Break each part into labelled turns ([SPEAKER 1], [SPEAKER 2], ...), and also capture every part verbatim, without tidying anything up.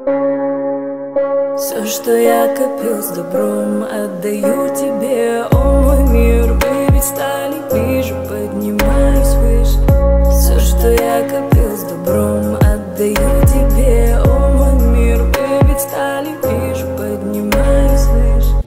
[SPEAKER 1] Все, что я копил с добром, отдаю тебе, о мой мир. Мы ведь стали ближе, поднимаюсь выше. Все, что я копил с добром, отдаю тебе, о мой мир. Мы ведь стали ближе, поднимаюсь выше.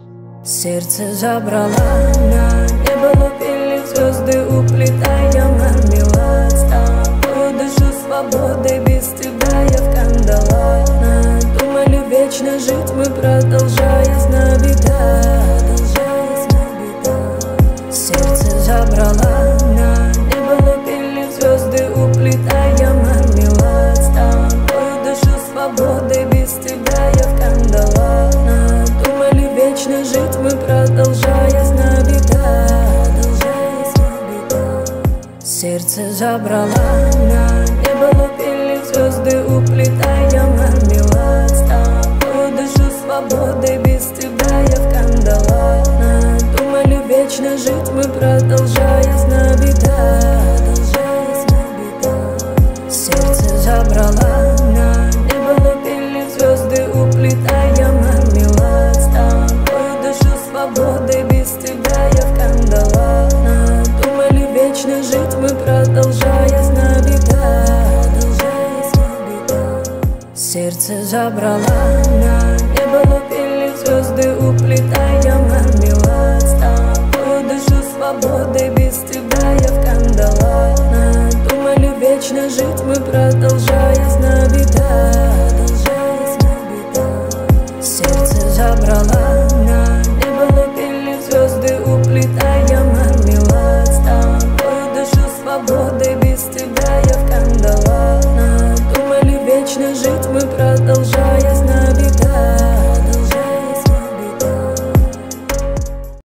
[SPEAKER 1] Сердце забрала на небо, лупили звезды, уплетая мармелад. С тобой дышу свободой, без тебя я в кандалах. Надумали вечно жить мы, продолжая знобита, продолжая знобита. Сердце забрала на небо, лупили звезды, уплетая мармелад. С тобой дышу свободой, без тебя я в кандалах. Надумали вечно жить мы, продолжая знобита, продолжая знобита. Сердце забрала на небо, лупили звезды, уплетая мармелад. С тобой дышу свободой, без тебя я в кандалах. Надумали вечно жить мы, продолжая знобита, продолжая знобита. Сердце забрала на небо, лупили звезды, уплетая мармелад. С тобой дышу свободой, без тебя я в кандалах. Надумали вечно жить мы, продолжая знобита, продолжая знобита. Сердце забрала на небо, лупили звезды, уплетая мармелад. С тобой дышу свободой, без тебя я в кандалах. Надумали вечно жить мы, продолжая знобита, продолжая знобита. Сердце забрала на небо, лупили звезды, уплетая мармелад. С тобой дышу свободой, без тебя я в кандалах. Надумали вечно жить мы, продолжая